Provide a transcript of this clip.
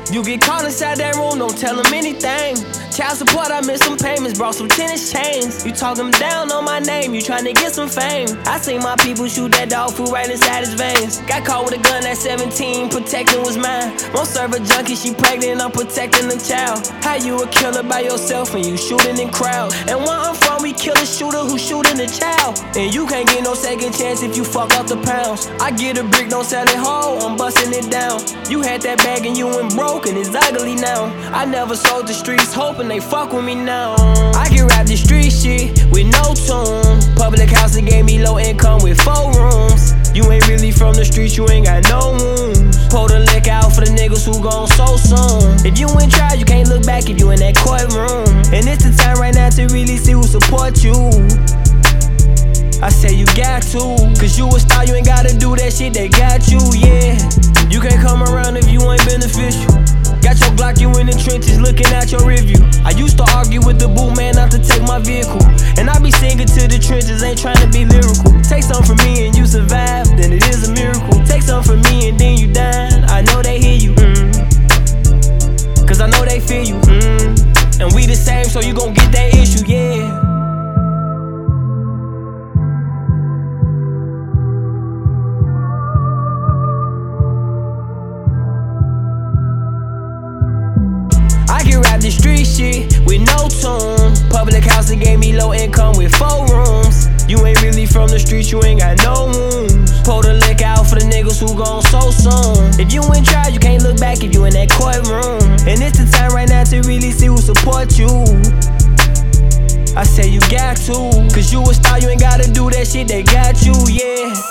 You get caught inside that room, don't tell them anything. Child support, I missed some payments, brought some tennis chains. You talking down on my name, you trying to get some fame. I seen my people shoot that dog food right inside his veins. Got caught with a gun at 17, protecting was mine. Won't serve a junkie, she pregnant, I'm protecting the child. How you a killer by yourself and you shooting in crowd? And where I'm from, we kill a shooter who shooting the child. And you can't get no second chance if you fuck up the pounds. I get a brick, don't sell it whole, I'm busting it down. You had that bag and you went broke and it's ugly now. I never sold the streets, hoping they fuck with me now. I can rap the street shit with no tune. Public housing gave me low income with 4 rooms. You ain't really from the streets, you ain't got no wounds. Pour the lick out for the niggas who gone so soon. If you ain't tried, you can't look back if you in that courtroom. And it's the time right now to really see who support you. I say you got to, cause you a star, you ain't gotta do that shit, they got you, yeah. You can't come around if you ain't beneficial. Got your Glock, you in the trenches looking at your review. I used to argue with the boot man not to take my vehicle. And I be singing to the trenches, ain't trying to be lyrical. Take something from me and you survive, then it is a miracle. Take something from me and then you die, I know they hear you, cause I know they feel you, and we the same, so you gon' get that issue, yeah. I can rap the street shit with no tune. Public housing gave me low income with 4 rooms. You ain't really from the streets, you ain't got no wounds. Pour the lick out for the niggas who gone so soon. If you ain't tried, you can't look back if you in that courtroom. And it's the time right now to really see who support you. I say you got to, cause you a star, you ain't gotta do that shit, they got you, yeah.